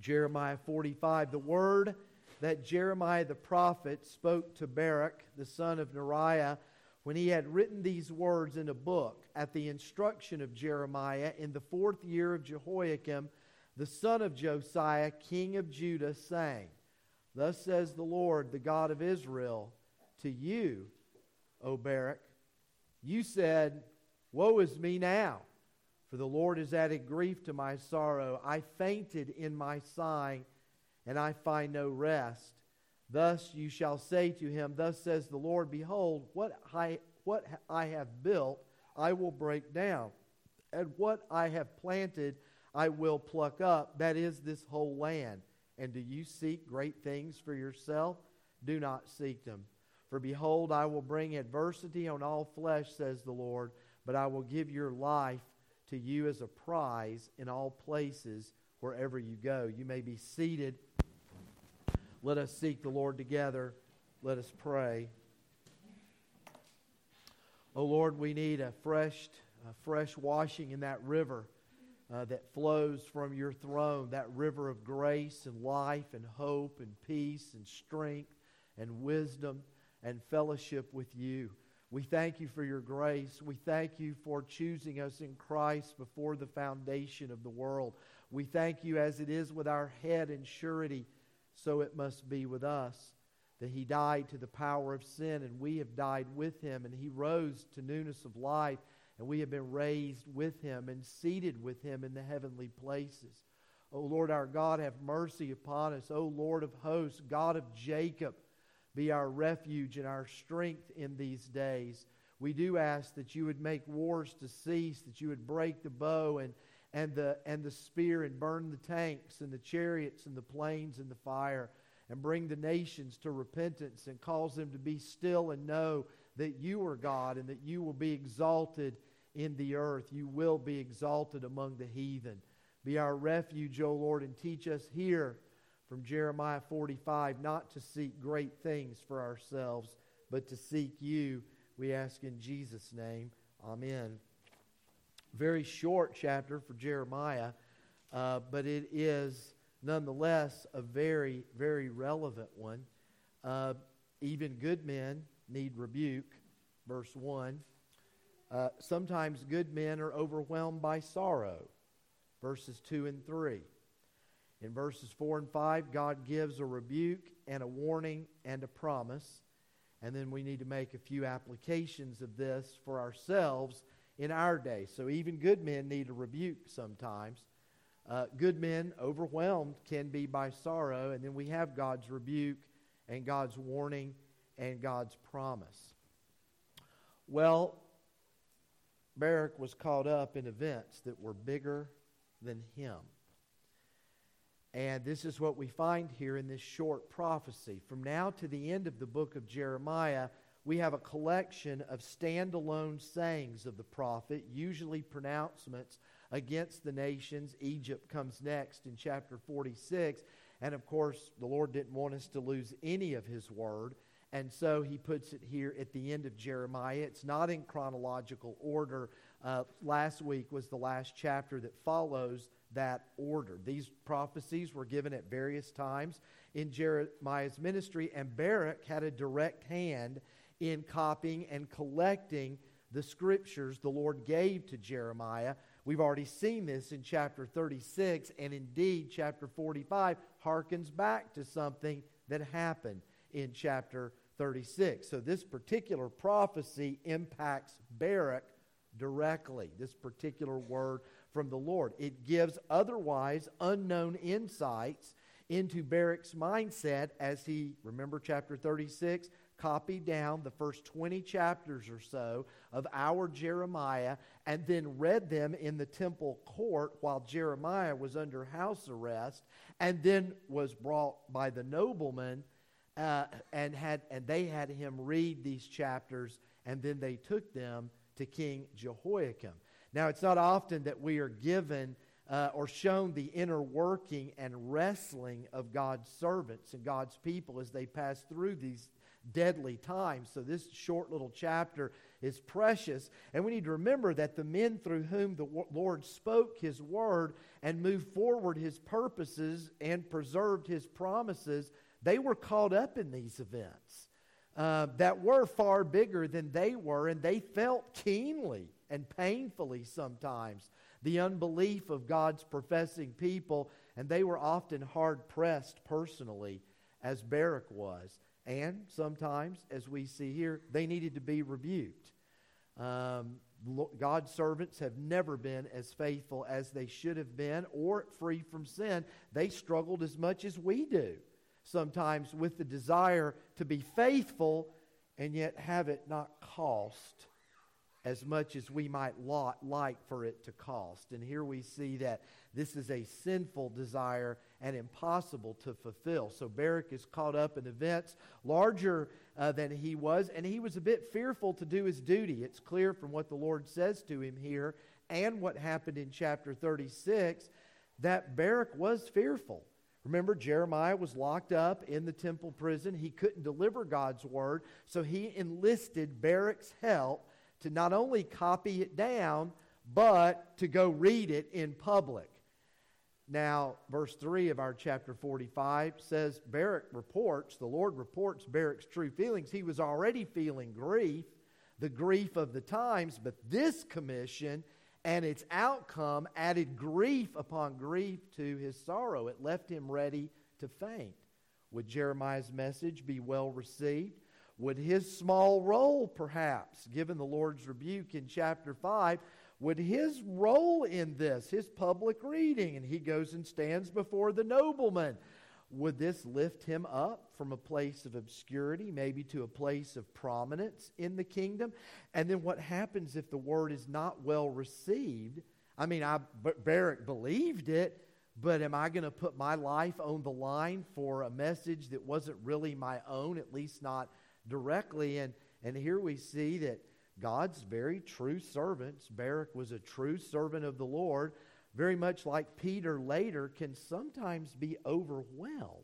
Jeremiah 45, the word that Jeremiah the prophet spoke to Baruch, the son of Neriah, when he had written these words in a book at the instruction of Jeremiah in the 4th year of Jehoiakim, the son of Josiah, king of Judah, saying, Thus says the Lord, the God of Israel, to you, O Baruch, you said, Woe is me now, for the Lord has added grief to my sorrow. I fainted in my sighing, and I find no rest. Thus you shall say to him, Thus says the Lord, Behold, what I have built I will break down, and what I have planted I will pluck up, that is, this whole land. And do you seek great things for yourself? Do not seek them. For behold, I will bring adversity on all flesh, says the Lord, but I will give your life to you as a prize in all places wherever you go. You may be seated. Let us seek the Lord together. Let us pray. Oh Lord, we need a fresh washing in that river that flows from your throne, that river of grace and life and hope and peace and strength and wisdom and fellowship with you. We thank you for your grace. We thank you for choosing us in Christ before the foundation of the world. We thank you as it is with our head in surety, so it must be with us, that he died to the power of sin, and we have died with him, and he rose to newness of life, and we have been raised with him and seated with him in the heavenly places. O Lord our God, have mercy upon us. O Lord of hosts, God of Jacob, be our refuge and our strength in these days. We do ask that you would make wars to cease, that you would break the bow and the spear and burn the tanks and the chariots and the planes and the fire, and bring the nations to repentance and cause them to be still and know that you are God and that you will be exalted in the earth. You will be exalted among the heathen. Be our refuge, O Lord, and teach us here from Jeremiah 45 not to seek great things for ourselves, but to seek you. We ask in Jesus' name. Amen. Very short chapter for Jeremiah, but it is nonetheless a very, very relevant one. Even good men need rebuke, verse 1. Sometimes good men are overwhelmed by sorrow, verses 2 and 3. In verses 4 and 5, God gives a rebuke and a warning and a promise. And then we need to make a few applications of this for ourselves in our day. So even good men need a rebuke sometimes. Good men overwhelmed can be by sorrow. And then we have God's rebuke and God's warning and God's promise. Well, Baruch was caught up in events that were bigger than him. And this is what we find here in this short prophecy. From now to the end of the book of Jeremiah, we have a collection of standalone sayings of the prophet, usually pronouncements against the nations. Egypt comes next in chapter 46. And of course, the Lord didn't want us to lose any of his word. And so he puts it here at the end of Jeremiah. It's not in chronological order. Last week was the last chapter that follows that order. These prophecies were given at various times in Jeremiah's ministry, and Baruch had a direct hand in copying and collecting the scriptures the Lord gave to Jeremiah. We've already seen this in chapter 36, and indeed chapter 45 harkens back to something that happened in chapter 36. So this particular prophecy impacts Baruch directly, this particular word from the Lord. It gives otherwise unknown insights into Baruch's mindset as he, remember chapter 36, copied down the first 20 chapters or so of our Jeremiah and then read them in the temple court while Jeremiah was under house arrest, and then was brought by the nobleman and they had him read these chapters, and then they took them to King Jehoiakim. Now, it's not often that we are given or shown the inner working and wrestling of God's servants and God's people as they pass through these deadly times. So this short little chapter is precious. And we need to remember that the men through whom the Lord spoke His word and moved forward His purposes and preserved His promises, they were caught up in these events that were far bigger than they were, and they felt keenly and painfully sometimes the unbelief of God's professing people, and they were often hard-pressed personally, as Barak was. And sometimes, as we see here, they needed to be rebuked. God's servants have never been as faithful as they should have been or free from sin. They struggled as much as we do, sometimes with the desire to be faithful and yet have it not cost as much as we might like for it to cost. And here we see that this is a sinful desire and impossible to fulfill. So Barak is caught up in events larger than he was, and he was a bit fearful to do his duty. It's clear from what the Lord says to him here and what happened in chapter 36 that Barak was fearful. Remember, Jeremiah was locked up in the temple prison. He couldn't deliver God's word, so he enlisted Barak's help to not only copy it down, but to go read it in public. Now, verse 3 of our chapter 45 says, the Lord reports Barak's true feelings. He was already feeling grief, the grief of the times, but this commission and its outcome added grief upon grief to his sorrow. It left him ready to faint. Would Jeremiah's message be well received? Would his small role, perhaps, given the Lord's rebuke in chapter 5, would his role in this, his public reading, and he goes and stands before the nobleman, would this lift him up from a place of obscurity, maybe to a place of prominence in the kingdom? And then what happens if the word is not well received? I mean, Barak believed it, but am I going to put my life on the line for a message that wasn't really my own, at least not directly? And here we see that God's very true servants, Barak was a true servant of the Lord, very much like Peter later, can sometimes be overwhelmed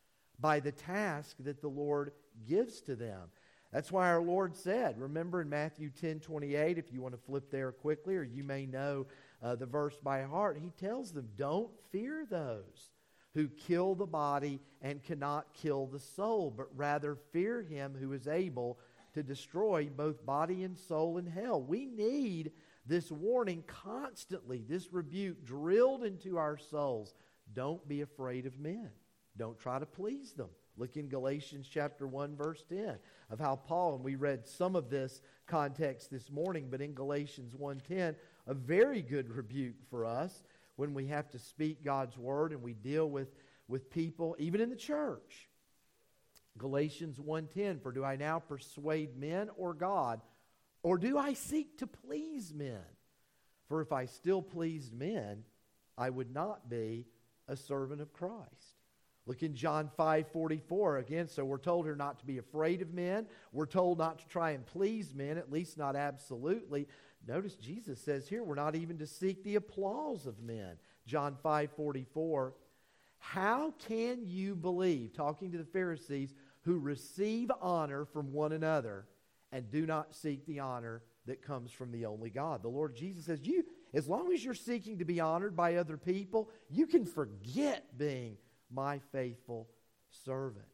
by the task that the Lord gives to them. That's why our Lord said, remember in Matthew 10:28, if you want to flip there quickly, or you may know the verse by heart, He tells them, don't fear those who kill the body and cannot kill the soul, but rather fear Him who is able to destroy both body and soul in hell. We need this warning constantly, this rebuke drilled into our souls. Don't be afraid of men. Don't try to please them. Look in Galatians chapter 1, verse 10, of how Paul, and we read some of this context this morning, but in Galatians 1:10, a very good rebuke for us when we have to speak God's word and we deal with people, even in the church. Galatians 1:10, for do I now persuade men or God, or do I seek to please men? For if I still pleased men, I would not be a servant of Christ. Look in John 5:44 again. So we're told here not to be afraid of men. We're told not to try and please men, at least not absolutely. Notice Jesus says here we're not even to seek the applause of men. John 5:44. How can you believe, talking to the Pharisees, who receive honor from one another and do not seek the honor that comes from the only God? The Lord Jesus says, as long as you're seeking to be honored by other people, you can forget being my faithful servant.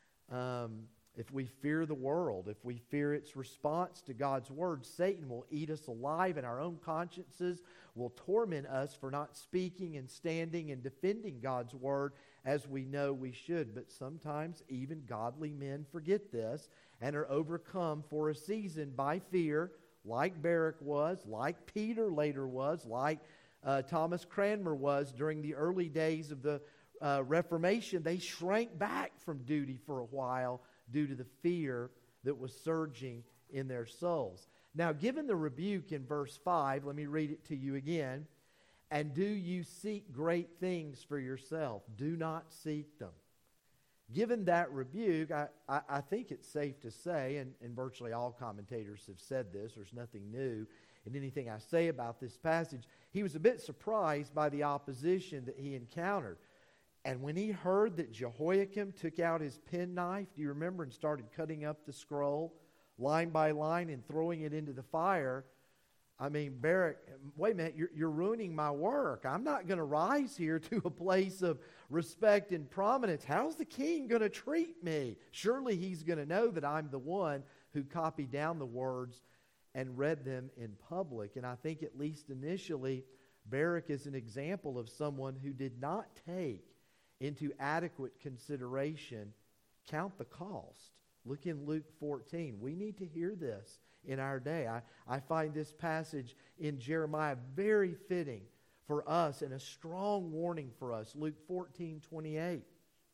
If we fear the world, if we fear its response to God's word, Satan will eat us alive, and our own consciences will torment us for not speaking and standing and defending God's word as we know we should. But sometimes even godly men forget this and are overcome for a season by fear, like Barak was, like Peter later was, like Thomas Cranmer was during the early days of the Reformation. They shrank back from duty for a while due to the fear that was surging in their souls. Now, given the rebuke in verse 5, let me read it to you again. And do you seek great things for yourself? Do not seek them. Given that rebuke, I think it's safe to say, and virtually all commentators have said this, there's nothing new in anything I say about this passage, he was a bit surprised by the opposition that he encountered. And when he heard that Jehoiakim took out his penknife, do you remember, and started cutting up the scroll, line by line and throwing it into the fire. I mean, Barak, wait a minute, you're ruining my work. I'm not going to rise here to a place of respect and prominence. How's the king going to treat me? Surely he's going to know that I'm the one who copied down the words and read them in public. And I think at least initially, Barak is an example of someone who did not take into adequate consideration, count the cost. Look in Luke 14. We need to hear this in our day. I find this passage in Jeremiah very fitting for us and a strong warning for us. Luke 14:28.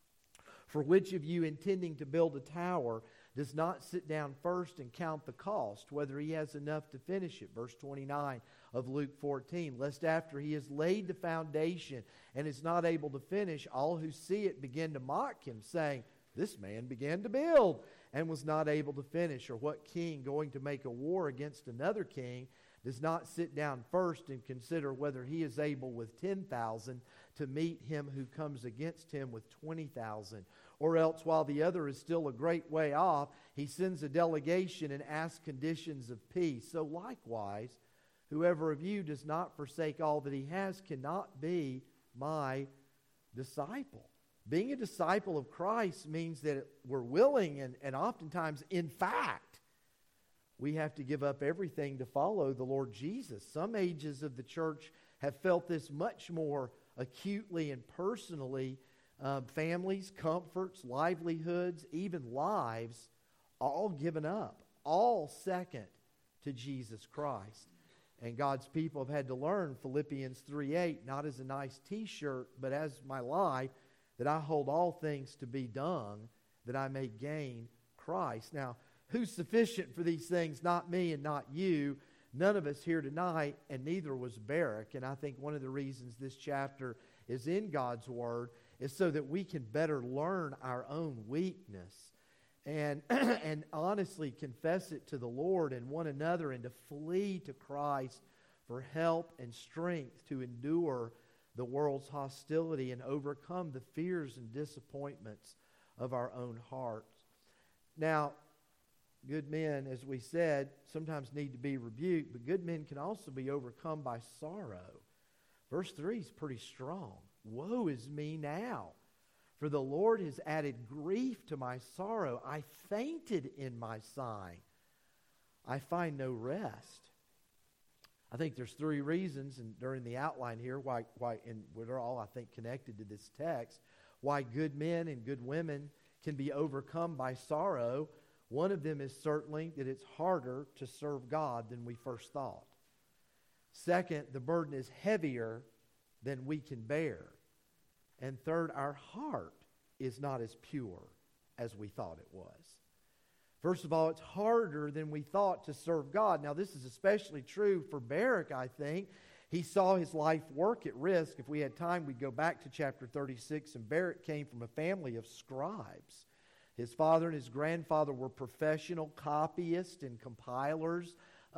For which of you intending to build a tower does not sit down first and count the cost, whether he has enough to finish it? Verse 29 of Luke 14. Lest after he has laid the foundation and is not able to finish, all who see it begin to mock him, saying, this man began to build and was not able to finish. Or what king going to make a war against another king does not sit down first and consider whether he is able with 10,000 to meet him who comes against him with 20,000? Or else, while the other is still a great way off, he sends a delegation and asks conditions of peace. So likewise, whoever of you does not forsake all that he has cannot be my disciple. Being a disciple of Christ means that we're willing and oftentimes, in fact, we have to give up everything to follow the Lord Jesus. Some ages of the church have felt this much more acutely and personally. Families, comforts, livelihoods, even lives, all given up, all second to Jesus Christ. And God's people have had to learn Philippians 3:8, not as a nice t-shirt, but as my life, that I hold all things to be dung, that I may gain Christ. Now, who's sufficient for these things? Not me and not you. None of us here tonight, and neither was Barak. And I think one of the reasons this chapter is in God's Word is so that we can better learn our own weakness and honestly confess it to the Lord and one another, and to flee to Christ for help and strength to endure the world's hostility and overcome the fears and disappointments of our own hearts. Now, good men, as we said, sometimes need to be rebuked, but good men can also be overcome by sorrow. Verse 3 is pretty strong. Woe is me now, for the Lord has added grief to my sorrow. I fainted in my sighing. I find no rest. I think there's three reasons, and during the outline here, why, and we're all, I think, connected to this text, why good men and good women can be overcome by sorrow. One of them is certainly that it's harder to serve God than we first thought. Second, the burden is heavier than we can bear. And third, our heart is not as pure as we thought it was. First of all, it's harder than we thought to serve God. Now, this is especially true for Barak, I think. He saw his life work at risk. If we had time, we'd go back to chapter 36. And Barak came from a family of scribes. His father and his grandfather were professional copyists and compilers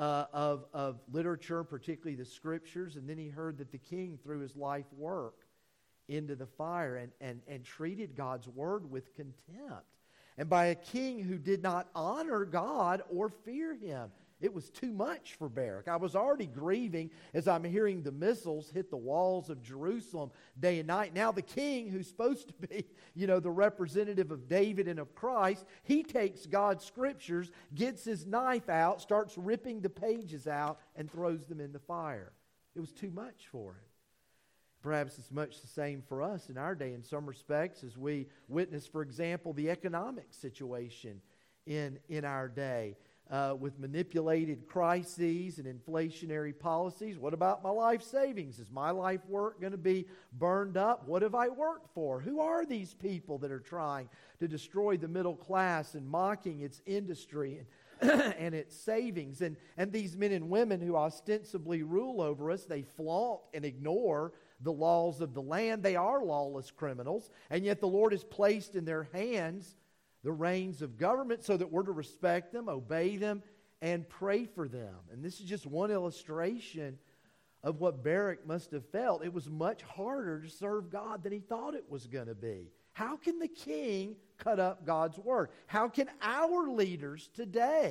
of literature, particularly the Scriptures. And then he heard that the king threw his life work into the fire and treated God's word with contempt. And by a king who did not honor God or fear him. It was too much for Barak. I was already grieving as I'm hearing the missiles hit the walls of Jerusalem day and night. Now the king, who's supposed to be, the representative of David and of Christ, he takes God's scriptures, gets his knife out, starts ripping the pages out, and throws them in the fire. It was too much for him. Perhaps it's much the same for us in our day in some respects as we witness, for example, the economic situation in our day. With manipulated crises and inflationary policies. What about my life savings? Is my life work going to be burned up? What have I worked for? Who are these people that are trying to destroy the middle class and mocking its industry and its savings? And these men and women who ostensibly rule over us, they flaunt and ignore the laws of the land. They are lawless criminals, and yet the Lord has placed in their hands the reins of government so that we're to respect them, obey them, and pray for them. And this is just one illustration of what Barak must have felt. It was much harder to serve God than he thought it was going to be. How can the king cut up God's word? How can our leaders today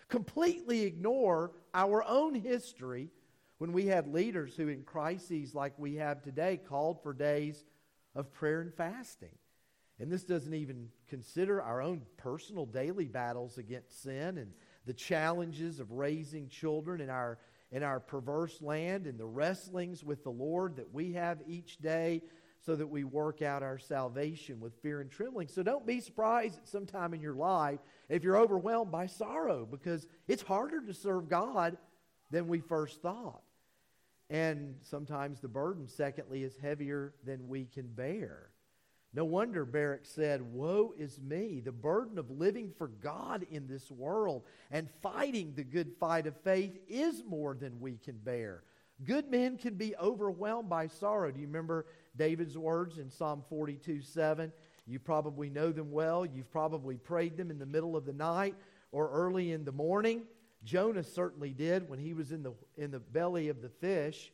Completely ignore our own history when we had leaders who in crises like we have today called for days of prayer and fasting. And this doesn't even consider our own personal daily battles against sin and the challenges of raising children in our perverse land and the wrestlings with the Lord that we have each day so that we work out our salvation with fear and trembling. So don't be surprised at some time in your life if you're overwhelmed by sorrow, because it's harder to serve God than we first thought. And sometimes the burden, secondly, is heavier than we can bear. No wonder Barak said, "Woe is me, the burden of living for God in this world and fighting the good fight of faith is more than we can bear." Good men can be overwhelmed by sorrow. Do you remember David's words in Psalm 42:7? You probably know them well. You've probably prayed them in the middle of the night or early in the morning. Jonah certainly did when he was in the belly of the fish.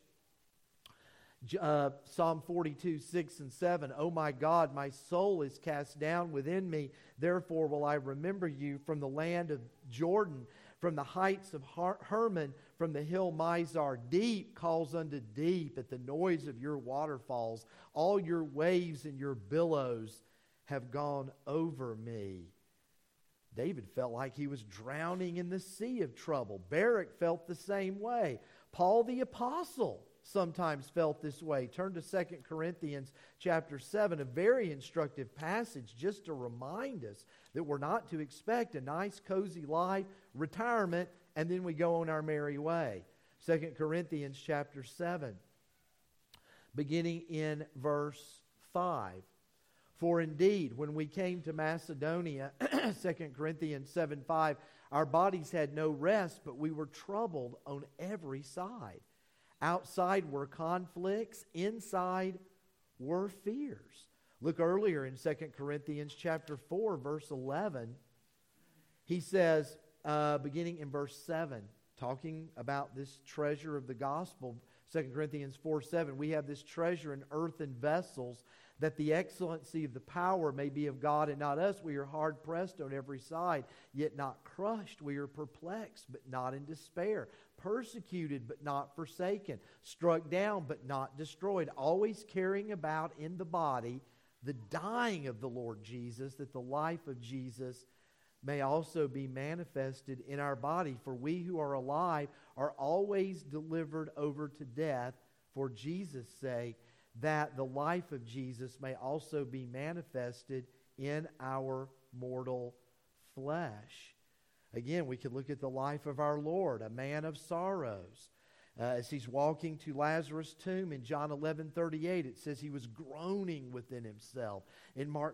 Psalm 42:6-7. "Oh my God, my soul is cast down within me. Therefore will I remember you from the land of Jordan, from the heights of Hermon, from the hill Mizar. Deep calls unto deep at the noise of your waterfalls. All your waves and your billows have gone over me." David felt like he was drowning in the sea of trouble. Barak felt the same way. Paul the apostle sometimes felt this way. Turn to 2 Corinthians chapter 7, a very instructive passage just to remind us that we're not to expect a nice, cozy life, retirement, and then we go on our merry way. 2 Corinthians chapter 7, beginning in verse 5. "For indeed, when we came to Macedonia," 2 Corinthians 7:5, "our bodies had no rest, but we were troubled on every side. Outside were conflicts, inside were fears." Look earlier in 2 Corinthians chapter 4, verse 11. He says, beginning in verse 7, talking about this treasure of the gospel, 2 Corinthians 4:7, "We have this treasure in earthen vessels, that the excellency of the power may be of God and not us. We are hard pressed on every side, yet not crushed. We are perplexed, but not in despair. Persecuted, but not forsaken. Struck down, but not destroyed. Always carrying about in the body the dying of the Lord Jesus, that the life of Jesus may also be manifested in our body. For we who are alive are always delivered over to death for Jesus' sake, that the life of Jesus may also be manifested in our mortal flesh." Again, we could look at the life of our Lord, a man of sorrows. As he's walking to Lazarus' tomb in John 11:38, it says he was groaning within himself. In Mark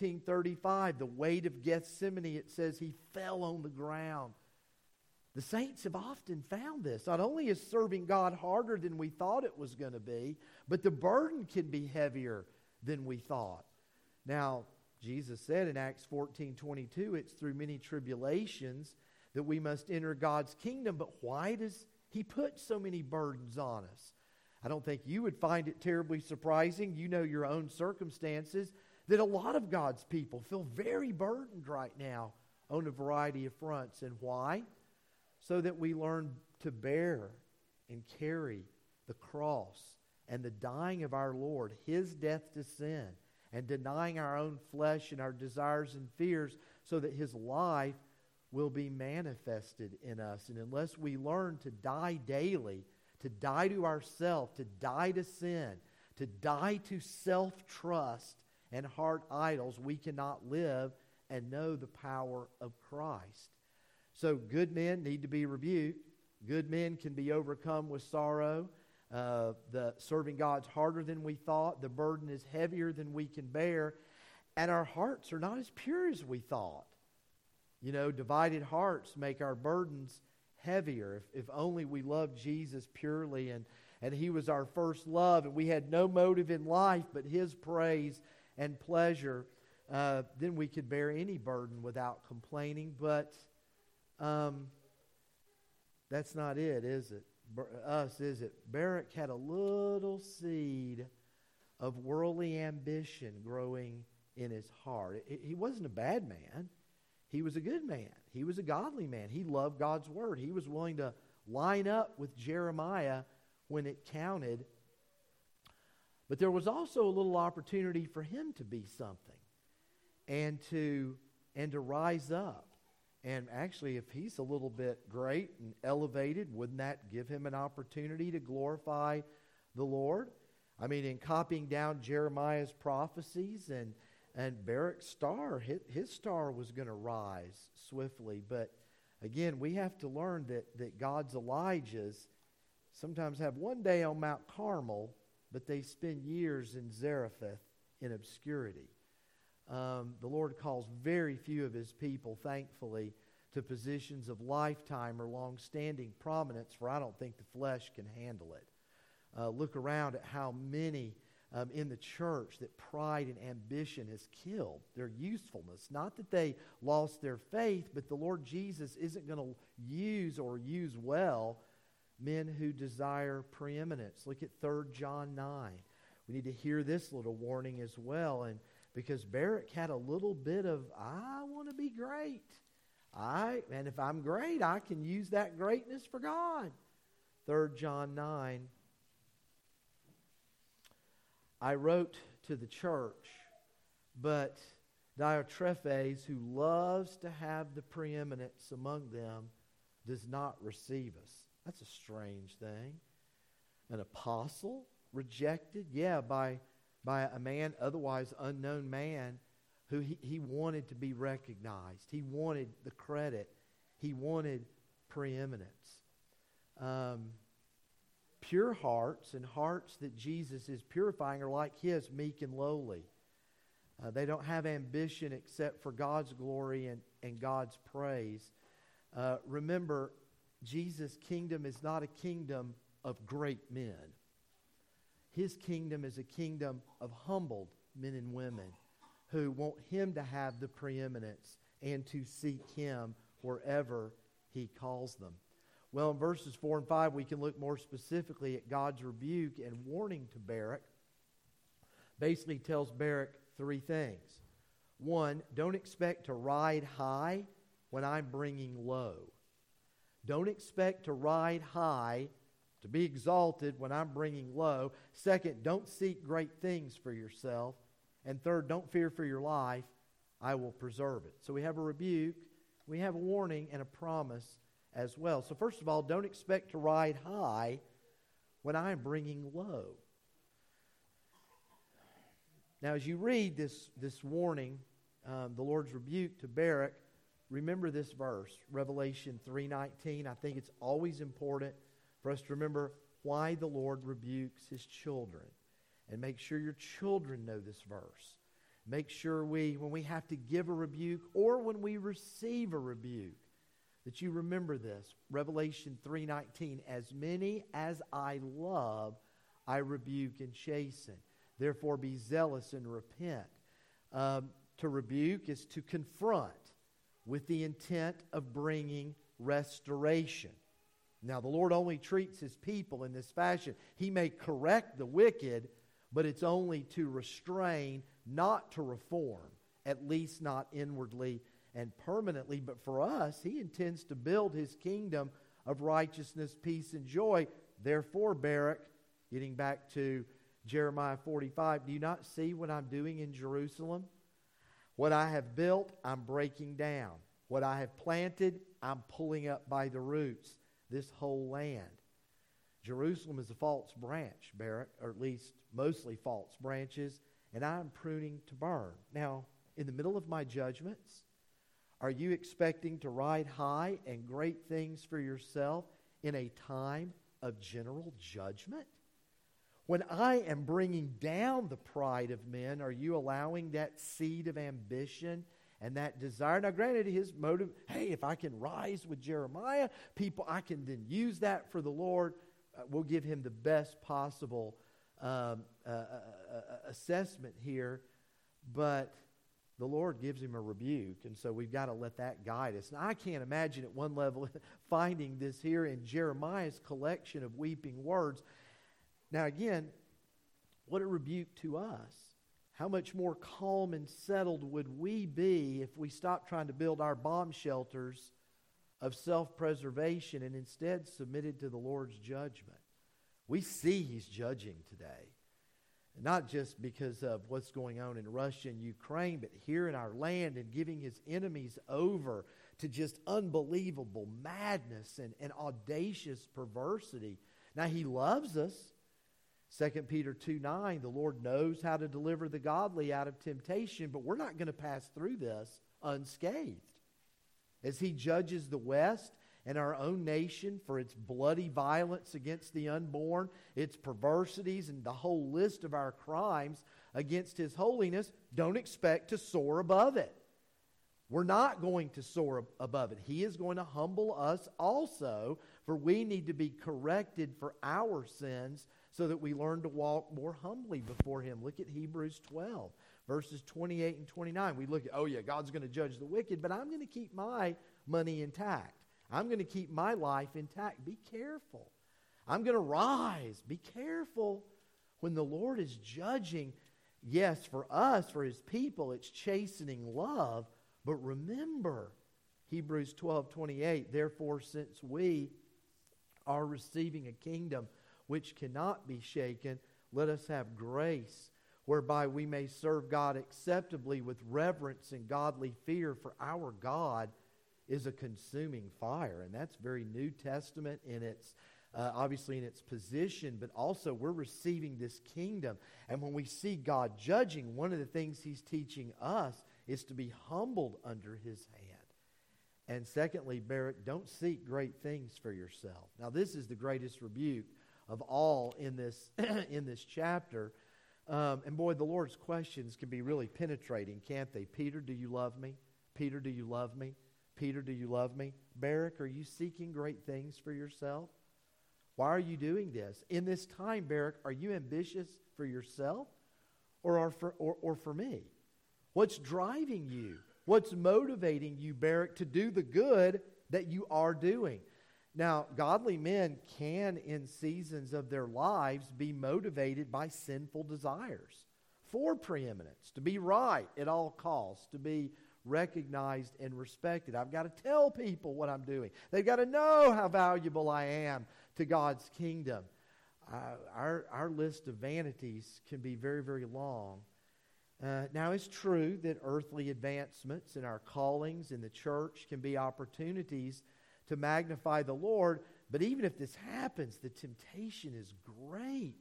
14:35, the weight of Gethsemane, it says he fell on the ground. The saints have often found this. Not only is serving God harder than we thought it was going to be, but the burden can be heavier than we thought. Now, Jesus said in Acts 14:22, it's through many tribulations that we must enter God's kingdom. But why does He put so many burdens on us? I don't think you would find it terribly surprising. You know your own circumstances, that a lot of God's people feel very burdened right now on a variety of fronts. And why? So that we learn to bear and carry the cross and the dying of our Lord, His death to sin, and denying our own flesh and our desires and fears, so that His life will be manifested in us. And unless we learn to die daily, to die to ourselves, to die to sin, to die to self-trust and heart idols, we cannot live and know the power of Christ. So good men need to be rebuked. Good men can be overcome with sorrow. The serving God's harder than we thought. The burden is heavier than we can bear. And our hearts are not as pure as we thought. You know, divided hearts make our burdens heavier. If only we loved Jesus purely and He was our first love and we had no motive in life but His praise and pleasure, then we could bear any burden without complaining. But that's not it, is it? Is it? Barak had a little seed of worldly ambition growing in his heart. He wasn't a bad man. he was a good man. He was a godly man. He loved God's word. He was willing to line up with Jeremiah when it counted. But there was also a little opportunity for him to be something and to rise up. And actually, if he's a little bit great and elevated, wouldn't that give him an opportunity to glorify the Lord? I mean, in copying down Jeremiah's prophecies and Barak's star, his star was going to rise swiftly. But again, we have to learn that God's Elijahs sometimes have one day on Mount Carmel, but they spend years in Zarephath in obscurity. The Lord calls very few of His people, thankfully, to positions of lifetime or long-standing prominence, for I don't think the flesh can handle it. Look around at how many in the church that pride and ambition has killed their usefulness. Not that they lost their faith, but the Lord Jesus isn't going to use well men who desire preeminence. Look at 3 John 9. We need to hear this little warning as well. And because Barak had a little bit of, I want to be great. And if I'm great, I can use that greatness for God. 3 John 9. I wrote to the church, but Diotrephes, who loves to have the preeminence among them, does not receive us. That's a strange thing. An apostle rejected, by a man, otherwise unknown man, who he wanted to be recognized. He wanted the credit. He wanted preeminence. Pure hearts and hearts that Jesus is purifying are like His, meek and lowly. They don't have ambition except for God's glory and God's praise. Remember, Jesus' kingdom is not a kingdom of great men. His kingdom is a kingdom of humbled men and women who want Him to have the preeminence and to seek Him wherever He calls them. Well, in verses 4 and 5, we can look more specifically at God's rebuke and warning to Barak. Basically tells Barak three things. One, don't expect to ride high when I'm bringing low. Don't expect to ride high, to be exalted when I'm bringing low. Second, don't seek great things for yourself. And third, don't fear for your life. I will preserve it. So we have a rebuke, we have a warning, and a promise as well. So first of all, don't expect to ride high when I'm bringing low. Now, as you read this warning, the Lord's rebuke to Barak, remember this verse, Revelation 3:19. I think it's always important for us to remember why the Lord rebukes His children. And make sure your children know this verse. Make sure when we have to give a rebuke or when we receive a rebuke, that you remember this. Revelation 3:19, as many as I love, I rebuke and chasten. Therefore be zealous and repent. To rebuke is to confront with the intent of bringing restoration. Now, the Lord only treats His people in this fashion. He may correct the wicked, but it's only to restrain, not to reform, at least not inwardly and permanently. But for us, He intends to build His kingdom of righteousness, peace, and joy. Therefore, Barak, getting back to Jeremiah 45, do you not see what I'm doing in Jerusalem? What I have built, I'm breaking down. What I have planted, I'm pulling up by the roots, this whole land. Jerusalem is a false branch, Barak, or at least mostly false branches, and I'm pruning to burn. Now, in the middle of my judgments, are you expecting to ride high and great things for yourself in a time of general judgment? When I am bringing down the pride of men, are you allowing that seed of ambition and that desire? Now, granted, his motive, hey, if I can rise with Jeremiah, I can then use that for the Lord. We'll give him the best possible assessment here. But the Lord gives him a rebuke, and so we've got to let that guide us. Now, I can't imagine at one level finding this here in Jeremiah's collection of weeping words. Now, again, what a rebuke to us. how much more calm and settled would we be if we stopped trying to build our bomb shelters of self-preservation and instead submitted to the Lord's judgment? We see He's judging today. Not just because of what's going on in Russia and Ukraine, but here in our land, and giving His enemies over to just unbelievable madness and audacious perversity. Now, He loves us. 2 Peter 2:9, the Lord knows how to deliver the godly out of temptation, but we're not going to pass through this unscathed. As He judges the West and our own nation for its bloody violence against the unborn, its perversities, and the whole list of our crimes against His holiness, don't expect to soar above it. We're not going to soar above it. He is going to humble us also, for we need to be corrected for our sins so that we learn to walk more humbly before Him. Look at Hebrews 12, verses 28 and 29. We look at, oh yeah, God's going to judge the wicked, but I'm going to keep my money intact. I'm going to keep my life intact. Be careful. I'm going to rise. Be careful. When the Lord is judging, yes, for us, for His people, it's chastening love. But remember, Hebrews 12:28, therefore, since we are receiving a kingdom which cannot be shaken, let us have grace, whereby we may serve God acceptably with reverence and godly fear, for our God is a consuming fire. And that's very New Testament in its, obviously in its position, but also we're receiving this kingdom. And when we see God judging, one of the things He's teaching us is to be humbled under His hand. And secondly, Barak, don't seek great things for yourself. Now, this is the greatest rebuke of all in this in this chapter. And boy, the Lord's questions can be really penetrating, can't they? Peter, do you love me? Peter, do you love me? Peter, do you love me? Barak, are you seeking great things for yourself? Why are you doing this? In this time, Barak, are you ambitious for yourself or for me? What's driving you? What's motivating you, Barak, to do the good that you are doing? Now, godly men can, in seasons of their lives, be motivated by sinful desires for preeminence, to be right at all costs, to be recognized and respected. I've got to tell people what I'm doing. They've got to know how valuable I am to God's kingdom. Our list of vanities can be very, very long. Now, it's true that earthly advancements in our callings in the church can be opportunities to magnify the Lord, but even if this happens, the temptation is great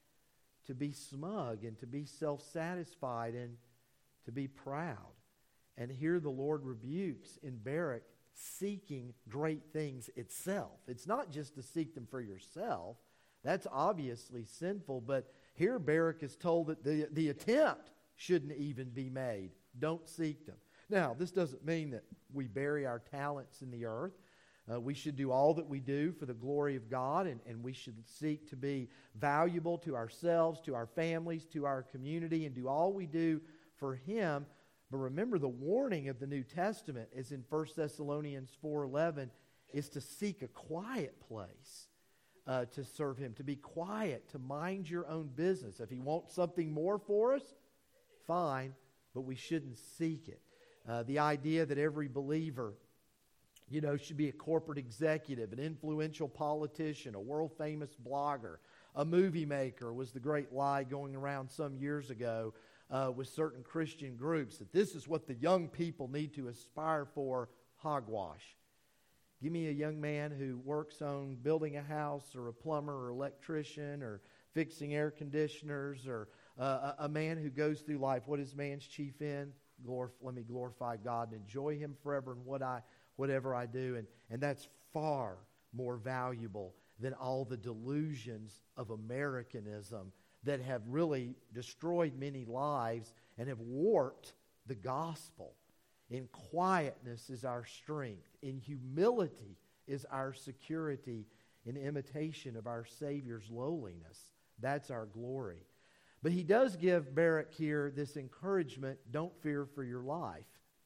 to be smug and to be self-satisfied and to be proud. And here the Lord rebukes in Barak seeking great things itself. It's not just to seek them for yourself. That's obviously sinful, but here Barak is told that the attempt shouldn't even be made. Don't seek them. Now, this doesn't mean that we bury our talents in the earth. We should do all that we do for the glory of God, and we should seek to be valuable to ourselves, to our families, to our community, and do all we do for Him. But remember, the warning of the New Testament is in 1 Thessalonians 4:11, is to seek a quiet place to serve Him, to be quiet, to mind your own business. If He wants something more for us, fine, but we shouldn't seek it. The idea that every believer, should be a corporate executive, an influential politician, a world-famous blogger, a movie maker was the great lie going around some years ago with certain Christian groups, that this is what the young people need to aspire for. Hogwash. Give me a young man who works on building a house, or a plumber or electrician, or fixing air conditioners, or a man who goes through life. What is man's chief end? Let me glorify God and enjoy Him forever in whatever I do. And that's far more valuable than all the delusions of Americanism that have really destroyed many lives and have warped the gospel. In quietness is our strength. In humility is our security. In imitation of our Savior's lowliness, that's our glory. But he does give Barak here this encouragement: don't fear for your life.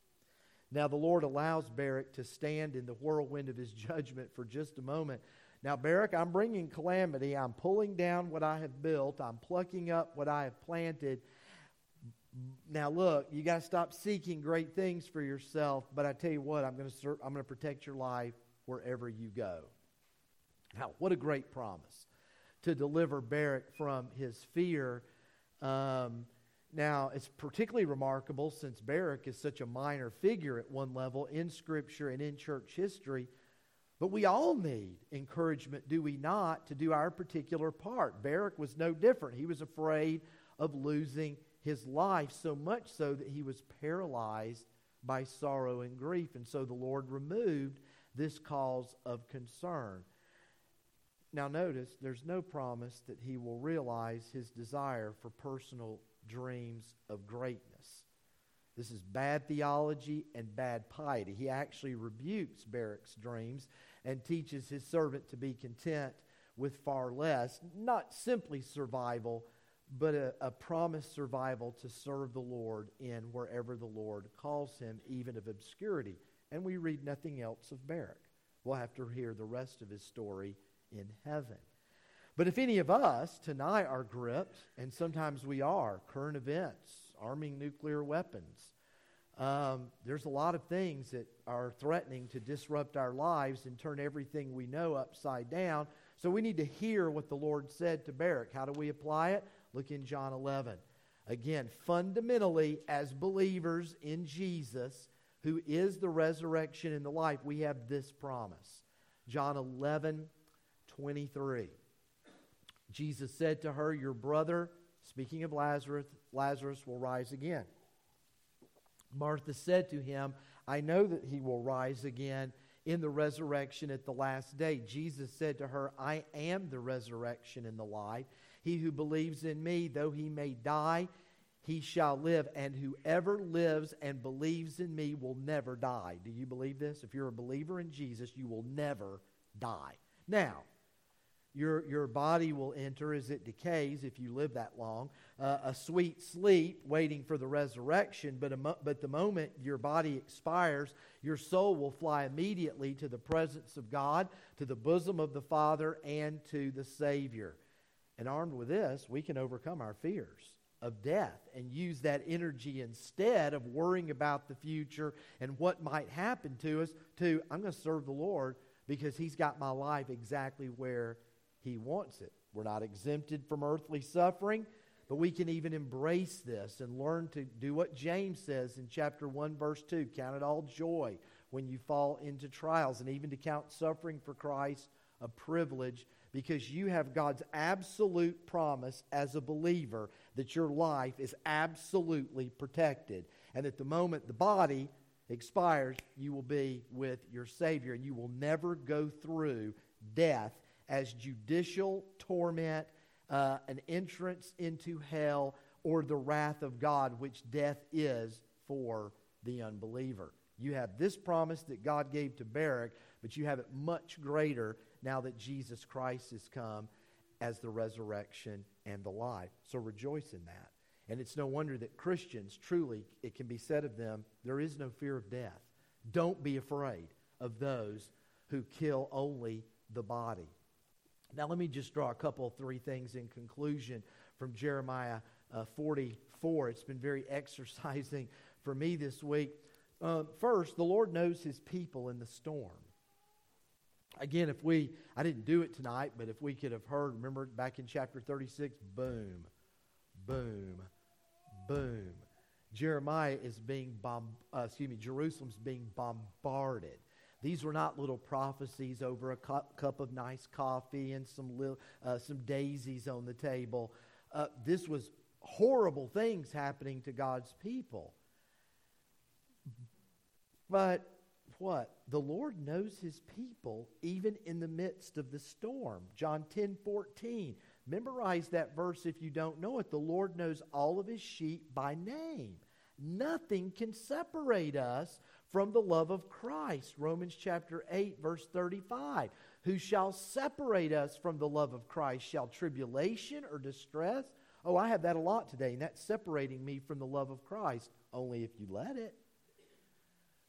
Now the Lord allows Barak to stand in the whirlwind of His judgment for just a moment. Now, Barak, I'm bringing calamity. I'm pulling down what I have built. I'm plucking up what I have planted. Now look, you got to stop seeking great things for yourself, but I tell you what, I'm going to protect your life wherever you go. Now, what a great promise to deliver Barak from his fear. Now, it's particularly remarkable since Barak is such a minor figure at one level in Scripture and in church history. But we all need encouragement, do we not, to do our particular part. Barak was no different. He was afraid of losing his life, so much so that he was paralyzed by sorrow and grief. And so the Lord removed this cause of concern. Now notice, there's no promise that he will realize his desire for personal dreams of greatness. This is bad theology and bad piety. He actually rebukes Barak's dreams and teaches his servant to be content with far less, not simply survival, but a promised survival to serve the Lord in wherever the Lord calls him, even of obscurity. And we read nothing else of Barak. We'll have to hear the rest of his story in heaven. But if any of us tonight are gripped, and sometimes we are, current events, arming nuclear weapons, there's a lot of things that are threatening to disrupt our lives and turn everything we know upside down. So we need to hear what the Lord said to Barak. How do we apply it? Look in John 11. Again, fundamentally, as believers in Jesus, who is the resurrection and the life, we have this promise. John 11:23. Jesus said to her, your brother, speaking of Lazarus, will rise again. Martha said to him, I know that he will rise again in the resurrection at the last day. Jesus said to her, I am the resurrection and the life. He who believes in me, though he may die, he shall live. And whoever lives and believes in me will never die. Do you believe this? If you're a believer in Jesus, you will never die. Now, your body will enter as it decays, if you live that long, a sweet sleep waiting for the resurrection. But the moment your body expires, your soul will fly immediately to the presence of God, to the bosom of the Father, and to the Savior. And armed with this, we can overcome our fears of death and use that energy instead of worrying about the future and what might happen to us to, I'm going to serve the Lord because He's got my life exactly where He wants it. We're not exempted from earthly suffering, but we can even embrace this and learn to do what James says in chapter 1, verse 2. Count it all joy when you fall into trials, and even to count suffering for Christ a privilege, because you have God's absolute promise as a believer that your life is absolutely protected. And at the moment the body expires, you will be with your Savior, and you will never go through death as judicial torment, an entrance into hell, or the wrath of God, which death is for the unbeliever. You have this promise that God gave to Barak, but you have it much greater now that Jesus Christ has come as the resurrection and the life. So rejoice in that. And it's no wonder that Christians, truly, it can be said of them, there is no fear of death. Don't be afraid of those who kill only the body. Now let me just draw three things in conclusion from Jeremiah 44. It's been very exercising for me this week. First, the Lord knows His people in the storm. Again, I didn't do it tonight, but if we could have heard, remember back in chapter 36, boom, boom, boom. Jerusalem's being bombarded. These were not little prophecies over a cup of nice coffee and some daisies on the table. This was horrible things happening to God's people. But what? The Lord knows His people even in the midst of the storm. John 10:14. Memorize that verse if you don't know it. The Lord knows all of His sheep by name. Nothing can separate us from the love of Christ. Romans chapter 8, verse 35. Who shall separate us from the love of Christ? Shall tribulation or distress? Oh, I have that a lot today, and that's separating me from the love of Christ. Only if you let it.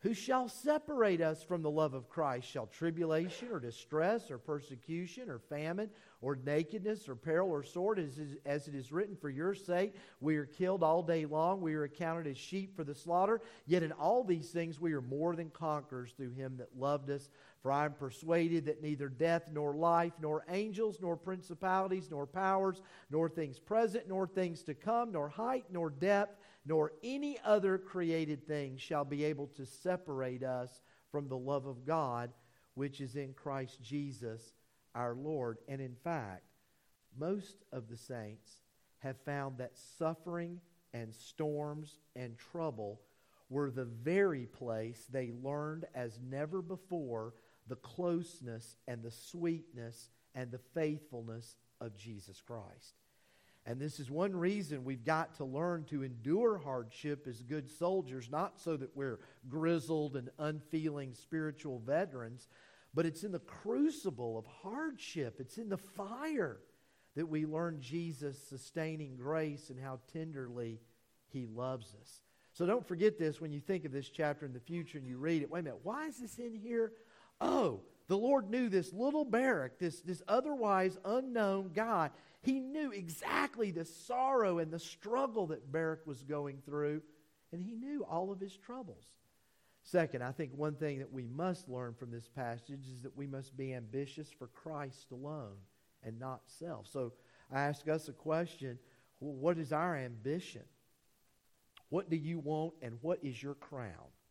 Who shall separate us from the love of Christ? Shall tribulation or distress or persecution or famine or nakedness or peril or sword? As it is written, for your sake we are killed all day long. We are accounted as sheep for the slaughter. Yet in all these things we are more than conquerors through Him that loved us. For I am persuaded that neither death nor life, nor angels, nor principalities, nor powers, nor things present, nor things to come, nor height, nor depth, nor any other created thing shall be able to separate us from the love of God, which is in Christ Jesus our Lord. And in fact, most of the saints have found that suffering and storms and trouble were the very place they learned as never before the closeness and the sweetness and the faithfulness of Jesus Christ. And this is one reason we've got to learn to endure hardship as good soldiers, not so that we're grizzled and unfeeling spiritual veterans, but it's in the crucible of hardship, it's in the fire that we learn Jesus' sustaining grace and how tenderly He loves us. So don't forget this when you think of this chapter in the future and you read it. Wait a minute, why is this in here? Oh, the Lord knew this little Barak, this otherwise unknown guy. He knew exactly the sorrow and the struggle that Barak was going through, and He knew all of his troubles. Second, I think one thing that we must learn from this passage is that we must be ambitious for Christ alone and not self. So I ask us a question, well, what is our ambition? What do you want, and what is your crown?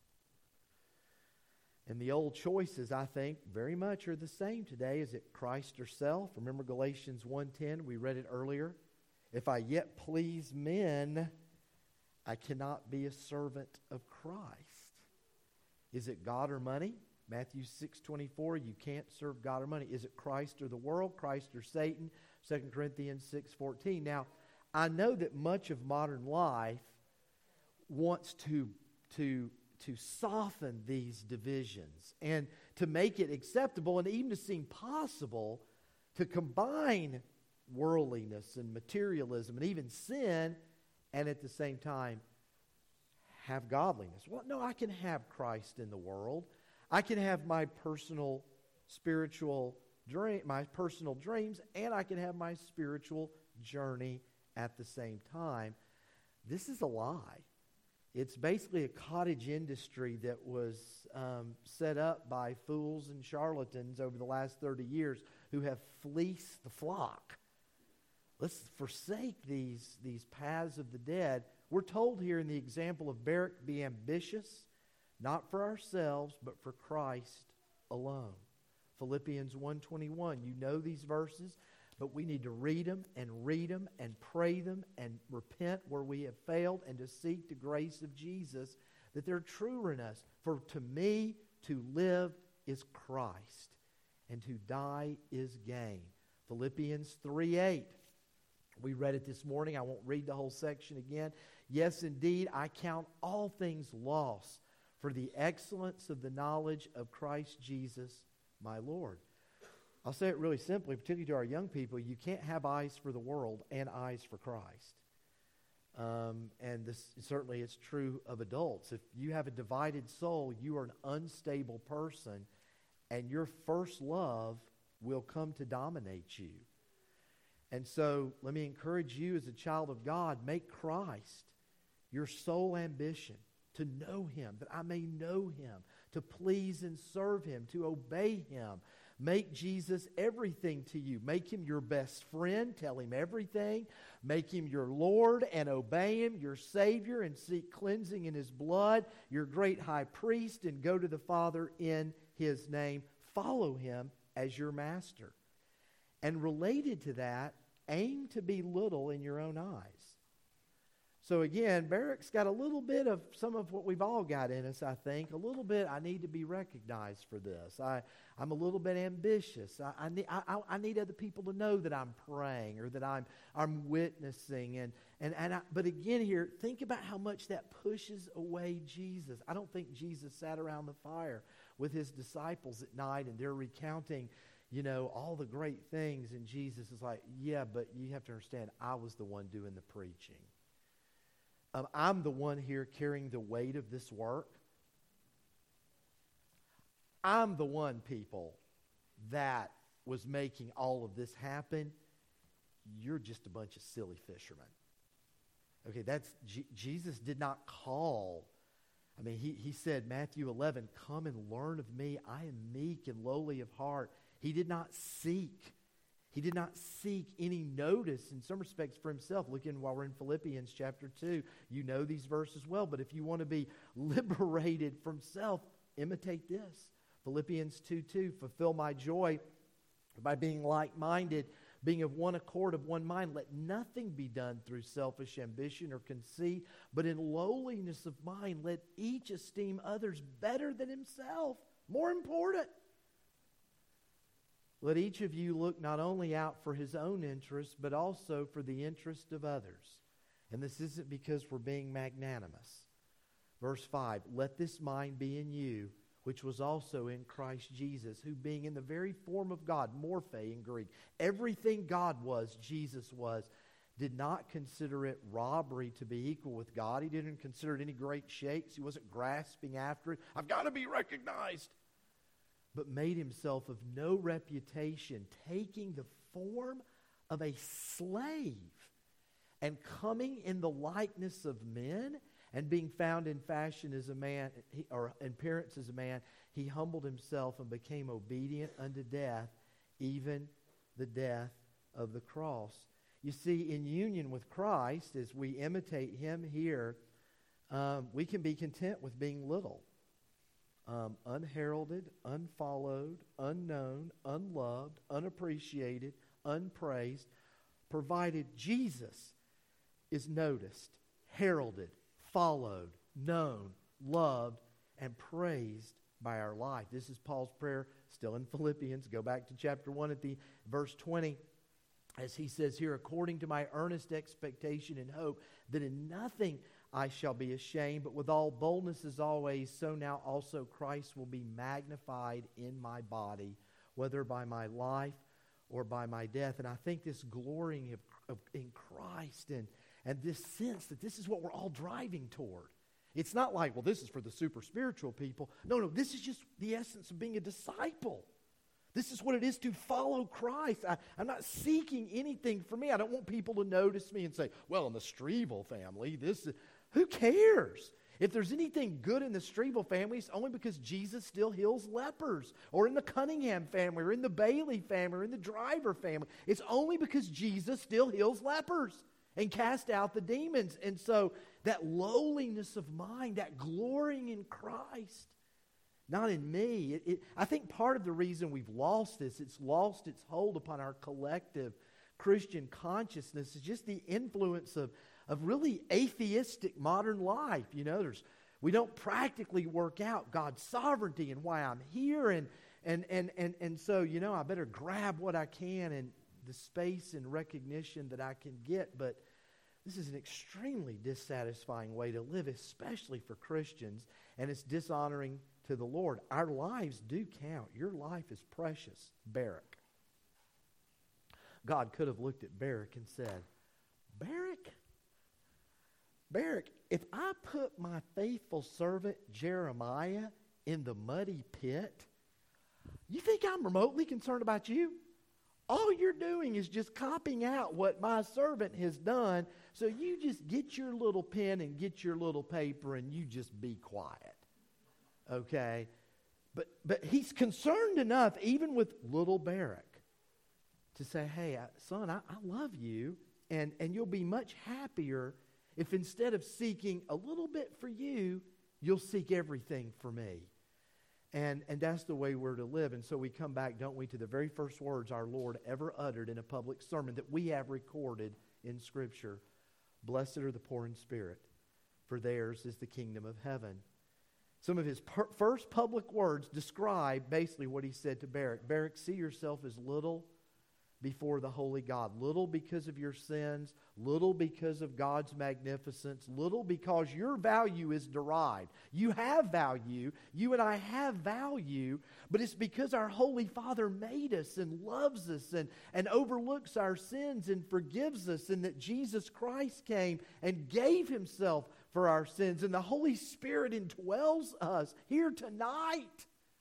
And the old choices, I think, very much are the same today. Is it Christ or self? Remember Galatians 1:10, we read it earlier. If I yet please men, I cannot be a servant of Christ. Is it God or money? Matthew 6:24, you can't serve God or money. Is it Christ or the world? Christ or Satan? 2 Corinthians 6:14. Now, I know that much of modern life wants to soften these divisions and to make it acceptable and even to seem possible to combine worldliness and materialism and even sin and at the same time have godliness. Well, no, I can have Christ in the world. I can have my personal spiritual dream, my personal dreams, and I can have my spiritual journey at the same time. This is a lie. It's basically a cottage industry that was set up by fools and charlatans over the last 30 years who have fleeced the flock. Let's forsake these paths of the dead. We're told here in the example of Barak, be ambitious, not for ourselves, but for Christ alone. Philippians 1:21, you know these verses, but we need to read them and pray them and repent where we have failed and to seek the grace of Jesus that they're true in us. For to me, to live is Christ, and to die is gain. Philippians 3:8. We read it this morning. I won't read the whole section again. Yes, indeed, I count all things lost for the excellence of the knowledge of Christ Jesus, my Lord. I'll say it really simply, particularly to our young people. You can't have eyes for the world and eyes for Christ. And this certainly is true of adults. If you have a divided soul, you are an unstable person, and your first love will come to dominate you. And so let me encourage you as a child of God, make Christ your sole ambition, to know Him, that I may know Him, to please and serve Him, to obey Him. Make Jesus everything to you. Make Him your best friend. Tell Him everything. Make Him your Lord and obey Him, your Savior, and seek cleansing in His blood, your great high priest, and go to the Father in His name. Follow Him as your master. And related to that, aim to be little in your own eyes. So again, Barak's got a little bit of some of what we've all got in us, I think. A little bit, I need to be recognized for this. I'm a little bit ambitious. I need other people to know that I'm praying or that I'm witnessing. But again here, think about how much that pushes away Jesus. I don't think Jesus sat around the fire with His disciples at night and they're recounting, all the great things. And Jesus is like, yeah, but you have to understand, I was the one doing the preaching. I'm the one here carrying the weight of this work. I'm the one, people, that was making all of this happen. You're just a bunch of silly fishermen. Okay, Jesus did not call. I mean, he said, Matthew 11, come and learn of me. I am meek and lowly of heart. He did not seek any notice in some respects for himself. Look in while we're in Philippians chapter 2. You know these verses well, but if you want to be liberated from self, imitate this. Philippians 2:2, fulfill my joy by being like-minded, being of one accord, of one mind. Let nothing be done through selfish ambition or conceit, but in lowliness of mind, let each esteem others better than himself. More important. Let each of you look not only out for his own interest, but also for the interest of others. And this isn't because we're being magnanimous. Verse 5, let this mind be in you, which was also in Christ Jesus, who being in the very form of God, morphe in Greek, everything God was, Jesus was, did not consider it robbery to be equal with God. He didn't consider it any great shakes. He wasn't grasping after it. I've got to be recognized. But made himself of no reputation, taking the form of a slave, and coming in the likeness of men, and being found in fashion as a man, or in appearance as a man, he humbled himself and became obedient unto death, even the death of the cross. You see, in union with Christ, as we imitate him here, we can be content with being little. Unheralded, unfollowed, unknown, unloved, unappreciated, unpraised, provided Jesus is noticed, heralded, followed, known, loved, and praised by our life. This is Paul's prayer still in Philippians. Go back to chapter 1 at the verse 20. As he says here, according to my earnest expectation and hope, that in nothing I shall be ashamed, but with all boldness as always, so now also Christ will be magnified in my body, whether by my life or by my death. And I think this glorying in Christ and this sense that this is what we're all driving toward. It's not like, well, this is for the super spiritual people. No, this is just the essence of being a disciple. This is what it is to follow Christ. I'm not seeking anything for me. I don't want people to notice me and say, well, in the Strevel family, who cares? If there's anything good in the Strevel family, it's only because Jesus still heals lepers. Or in the Cunningham family, or in the Bailey family, or in the Driver family. It's only because Jesus still heals lepers and cast out the demons. And so that lowliness of mind, that glorying in Christ, not in me. I think part of the reason we've lost this, it's lost its hold upon our collective Christian consciousness, is just the influence of really atheistic modern life. You know, we don't practically work out God's sovereignty and why I'm here, and so, you know, I better grab what I can and the space and recognition that I can get. But this is an extremely dissatisfying way to live, especially for Christians, and it's dishonoring to the Lord. Our lives do count. Your life is precious. Barak. God could have looked at Barak and said, Barak, if I put my faithful servant Jeremiah in the muddy pit, you think I'm remotely concerned about you? All you're doing is just copying out what my servant has done, so you just get your little pen and get your little paper and you just be quiet. Okay? But he's concerned enough, even with little Barak, to say, hey, son, I love you, and you'll be much happier if instead of seeking a little bit for you, you'll seek everything for me. And that's the way we're to live. And so we come back, don't we, to the very first words our Lord ever uttered in a public sermon that we have recorded in Scripture. Blessed are the poor in spirit, for theirs is the kingdom of heaven. Some of his first public words describe basically what he said to Barak. Barak, see yourself as little before the holy God. Little because of your sins, little because of God's magnificence, little because your value is derived. You have value, you and I have value, but it's because our Holy Father made us and loves us and overlooks our sins and forgives us, and that Jesus Christ came and gave himself for our sins, and the Holy Spirit indwells us here tonight.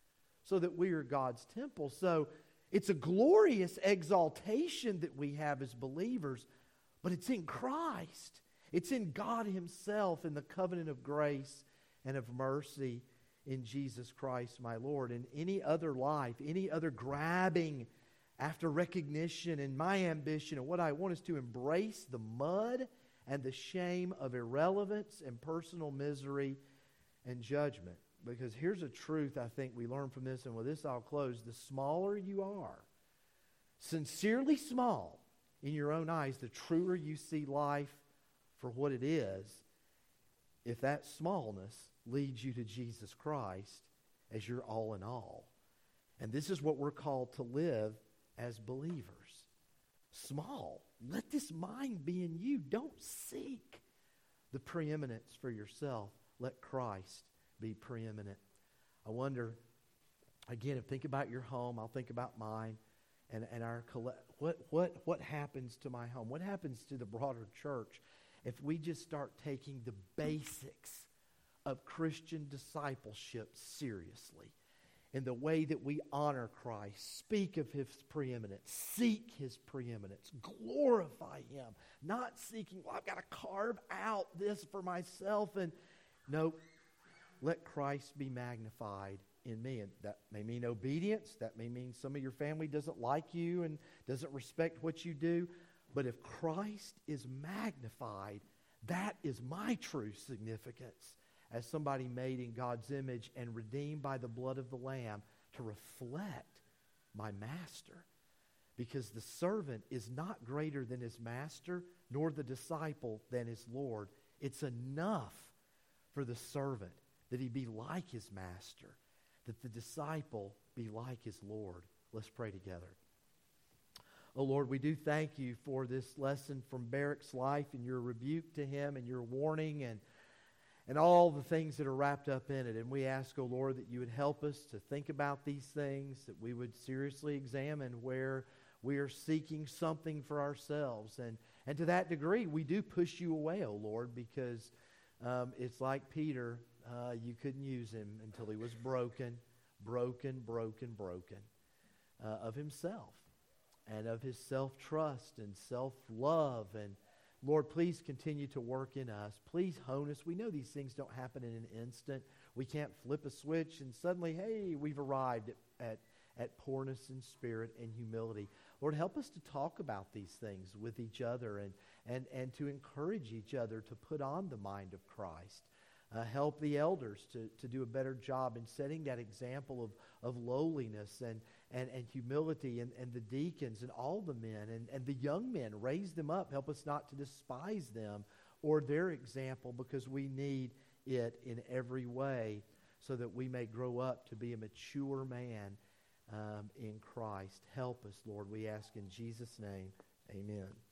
so that we are God's temple. So it's a glorious exaltation that we have as believers, but it's in Christ. It's in God Himself, in the covenant of grace and of mercy in Jesus Christ, my Lord. And any other life, any other grabbing after recognition and my ambition and what I want is to embrace the mud and the shame of irrelevance and personal misery and judgment. Because here's a truth I think we learn from this, and with this I'll close. The smaller you are, sincerely small in your own eyes, the truer you see life for what it is, if that smallness leads you to Jesus Christ as your all in all. And this is what we're called to live as believers. Small. Let this mind be in you. Don't seek the preeminence for yourself. Let Christ be preeminent. I wonder, again, think about your home. I'll think about mine and our what happens to my home? What happens to the broader church if we just start taking the basics of Christian discipleship seriously in the way that we honor Christ, speak of His preeminence, seek His preeminence, glorify Him, not seeking, well, I've got to carve out this for myself. And no, let Christ be magnified in me. And that may mean obedience. That may mean some of your family doesn't like you and doesn't respect what you do. But if Christ is magnified, that is my true significance as somebody made in God's image and redeemed by the blood of the Lamb to reflect my master. Because the servant is not greater than his master, nor the disciple than his Lord. It's enough for the servant that he be like his master, that the disciple be like his Lord. Let's pray together. Oh Lord, we do thank you for this lesson from Barak's life and your rebuke to him and your warning and all the things that are wrapped up in it. And we ask, oh Lord, that you would help us to think about these things, that we would seriously examine where we are seeking something for ourselves. And to that degree, we do push you away, oh Lord, because it's like Peter, you couldn't use him until he was broken of himself and of his self-trust and self-love. And Lord, please continue to work in us. Please hone us. We know these things don't happen in an instant. We can't flip a switch and suddenly, hey, we've arrived at poorness in spirit and humility. Lord, help us to talk about these things with each other and to encourage each other to put on the mind of Christ. Help the elders to do a better job in setting that example of lowliness and humility, and the deacons and all the men and the young men. Raise them up. Help us not to despise them or their example, because we need it in every way so that we may grow up to be a mature man in Christ. Help us, Lord, we ask in Jesus' name. Amen.